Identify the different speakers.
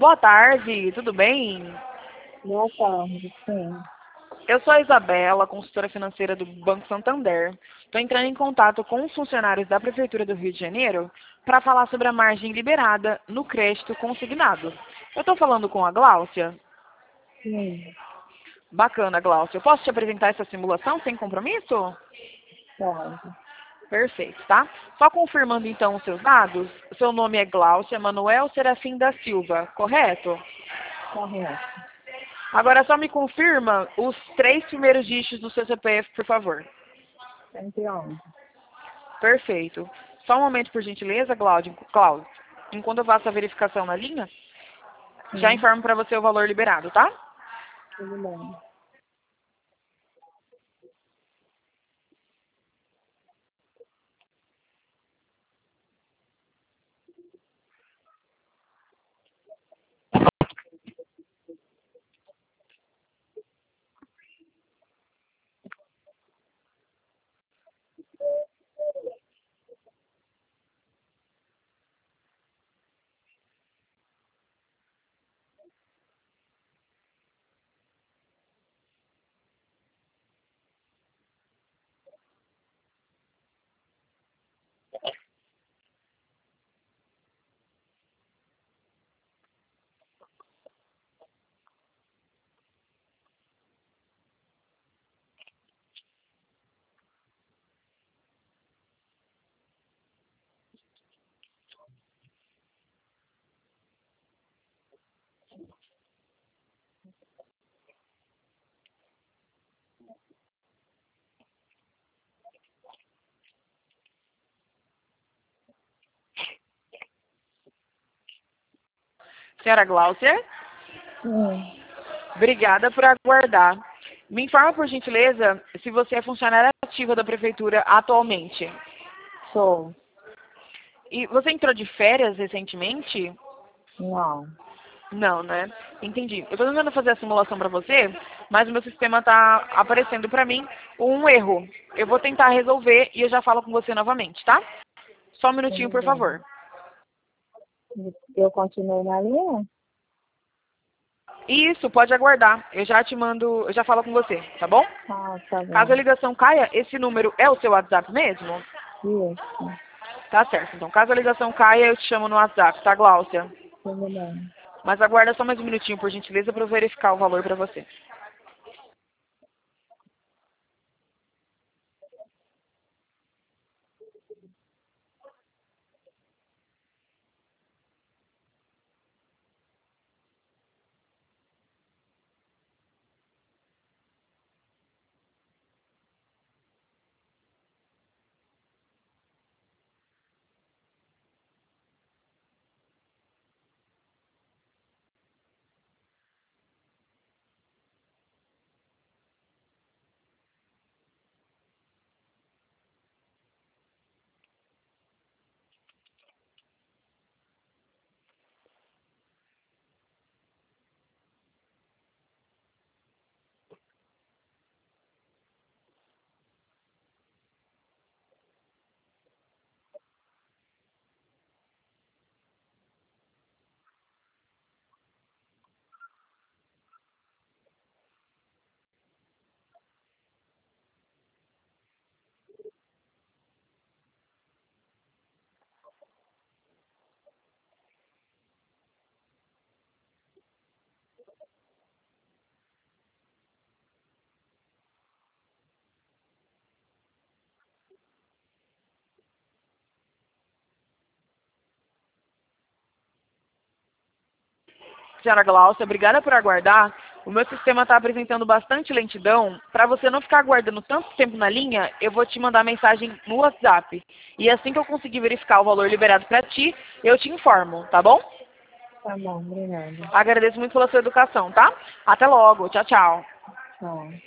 Speaker 1: Boa tarde, tudo bem?
Speaker 2: Boa tarde, sim.
Speaker 1: Eu sou a Isabela, consultora financeira do Banco Santander. Estou entrando em contato com os funcionários da Prefeitura do Rio de Janeiro para falar sobre a margem liberada no crédito consignado. Eu estou falando com a Gláucia?
Speaker 2: Sim,
Speaker 1: Bacana, Gláucia. Eu posso te apresentar essa simulação sem compromisso?
Speaker 2: pode.
Speaker 1: Perfeito, tá? Só confirmando então os seus dados. O seu nome é Gláucia Manuel Serafim da Silva, correto?
Speaker 2: Correto.
Speaker 1: Agora só me confirma os 3 primeiros dígitos do seu CPF, por favor.
Speaker 2: 111.
Speaker 1: Perfeito. Só um momento, por gentileza, Cláudio. Cláudio, enquanto eu faço a verificação na linha, já
Speaker 2: Sim,
Speaker 1: informo para você o valor liberado, tá?
Speaker 2: tudo bem.
Speaker 1: Senhora Gláucia,
Speaker 2: Sim,
Speaker 1: obrigada por aguardar. Me informa, por gentileza, se você é funcionária ativa da Prefeitura atualmente.
Speaker 2: sou.
Speaker 1: E você entrou de férias recentemente?
Speaker 2: Não.
Speaker 1: Não, né? Entendi. Eu estou tentando fazer a simulação para você, mas o meu sistema está aparecendo para mim um erro. Eu vou tentar resolver e eu já falo com você novamente, tá? Só um minutinho,
Speaker 2: Tudo
Speaker 1: por
Speaker 2: bem.
Speaker 1: favor.
Speaker 2: Eu continuo na linha?
Speaker 1: Isso, pode aguardar. Eu já te mando, eu já falo com você, tá bom?
Speaker 2: Ah, tá
Speaker 1: Caso a
Speaker 2: bom.
Speaker 1: ligação caia, esse número é o seu WhatsApp mesmo?
Speaker 2: Isso,
Speaker 1: Tá certo. Então, caso a ligação caia, eu te chamo no WhatsApp, tá, Gláucia?
Speaker 2: tudo bem.
Speaker 1: Mas aguarda só mais um minutinho, por gentileza, para eu verificar o valor para você. Senhora Glaucia, obrigada por aguardar. O meu sistema está apresentando bastante lentidão. Para você não ficar aguardando tanto tempo na linha, eu vou te mandar mensagem no WhatsApp. E assim que eu conseguir verificar o valor liberado para ti, eu te informo, tá bom?
Speaker 2: Tá bom, obrigada.
Speaker 1: Agradeço muito pela sua educação, tá? Até logo. Tchau, tchau.
Speaker 2: Tchau.